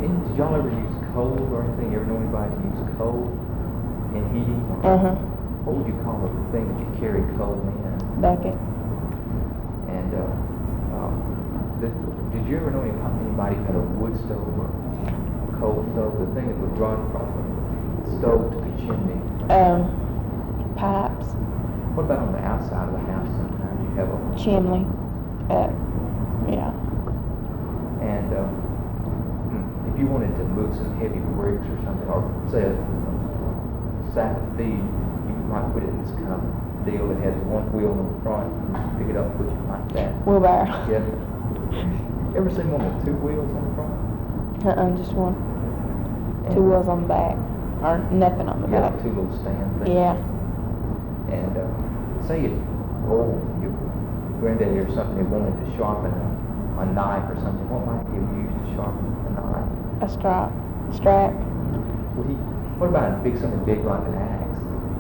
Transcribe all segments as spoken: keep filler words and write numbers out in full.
And did y'all ever use coal or anything? You ever know anybody to use coal in heating? Uh huh. What would you call the thing that you carry coal in? Bucket. And uh, um, the, did you ever know any, anybody who had a wood stove or coal stove? The thing that would run from the stove to the chimney. Um, pipes. What about on the outside of the house? Sometimes you have a Chimney. Uh, yeah. And uh, if you wanted to move some heavy bricks or something, or say a, a sack of feed, you might put it in this kind of deal that has one wheel in the front, and pick it up, push it like that. Wheelbarrow. Yeah. Ever seen one with two wheels on the front? Uh-uh, just one. And Two wheels on the back. Or nothing on the yeah, back. two little stand things. Yeah. And uh, say if, oh, your granddaddy or something, they wanted to sharpen a, a knife or something, what might you use to sharpen a knife? A strap. Strap. Would he, what about a big, something big like an axe?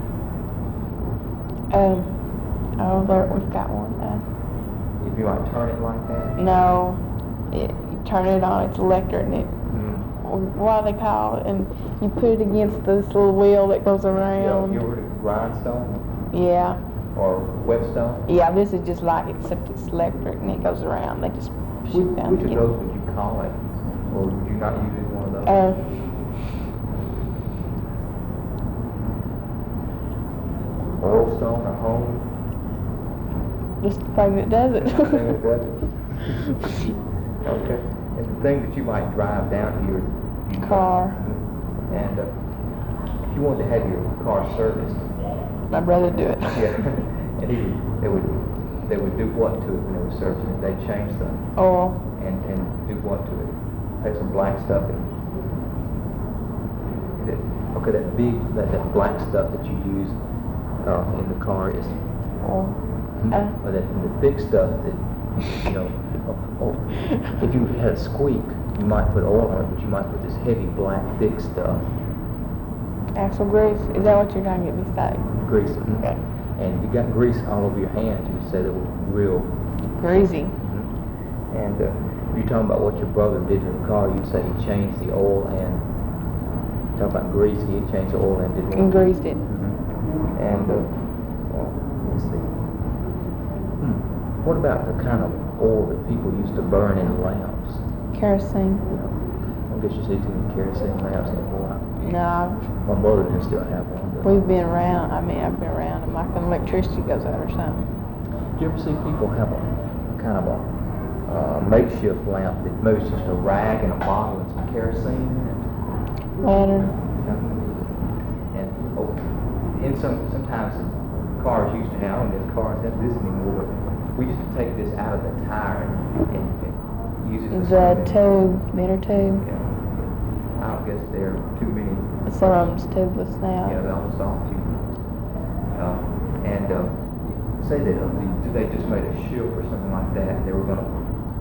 Um, oh, there, we've got one. Uh, If you might turn it like that? no, it, you turn it on, it's electric, and it, Mm. what do they call it? And you put it against this little wheel that goes Yeah, around. you ever heard of grindstone Yeah. or whetstone? Yeah, this is just like it, except it's electric, and it goes around. They just Which, shoot down. which of those would you call it? Or would you not use either one of those? Uh, Oil stone or home? just the thing that does it. The thing that does it? Okay. And the thing that you might drive down here, you Car. And uh, if you wanted to have your car serviced, My brother do it. yeah, and he, they would, they would do what to it when they were servicing it? They'd change the Oil. and and do what to it? Take some black stuff and is it, okay, that big that, that black stuff that you use uh, in the car is Oil. Uh, or that the thick stuff that you know. Oh, oh, if you had a squeak, you might put oil on it, but you might put this heavy black thick stuff. axle grease. Is that what you're trying to get me to say? Grease. Okay. And if you got grease all over your hands, you say they were real. Greasy. Mm-hmm. And uh, if you're talking about what your brother did to the car, you'd say he changed the oil and talk about grease. He changed the oil and did what? And greased it. Mm-hmm. And uh, well, let's see. Hmm. What about the kind of oil that people used to burn in lamps? Kerosene. You know, I guess you see too many kerosene lamps anymore. No, My mother didn't still have one. But we've been around. I mean, I've been around, and like when electricity goes out or something. do you ever see people have a kind of a uh, makeshift lamp that maybe it's just a rag and a bottle and some kerosene in it? Lantern. And oh, in some sometimes cars used to have, I don't know if cars have this anymore, but we used to take this out of the tire and, and, and use it for The something. tube, the inner tube. Yeah. I don't guess there are too many. Some of them's tubeless now. Yeah, they all soft tube. Uh, and uh, say that uh, the, they just made a ship or something like that. They were going to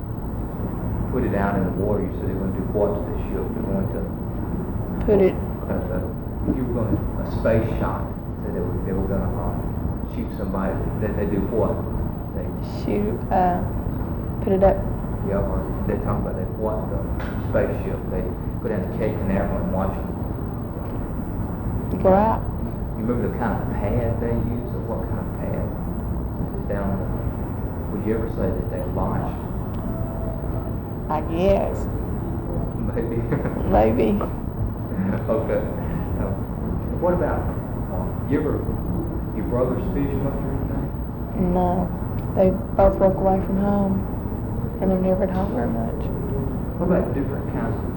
put it out in the water. You said they were going to do what to the ship? They're going to Put it. uh, uh, you were going to a space shot. Said they were they were going to uh, shoot somebody. That they do what? They Shoot. Uh, put it up. yeah, or they talk about that what the spaceship. They go down to Cape Canaveral and watch them. Go out. You remember the kind of pad they use, or what kind of pad? Is down the, would you ever say that they launched? I guess. Maybe. Maybe. Okay. Uh, what about, uh, you ever, your brothers fish much or anything? No. They both work away from home, and they're never at home very much. What about different kinds of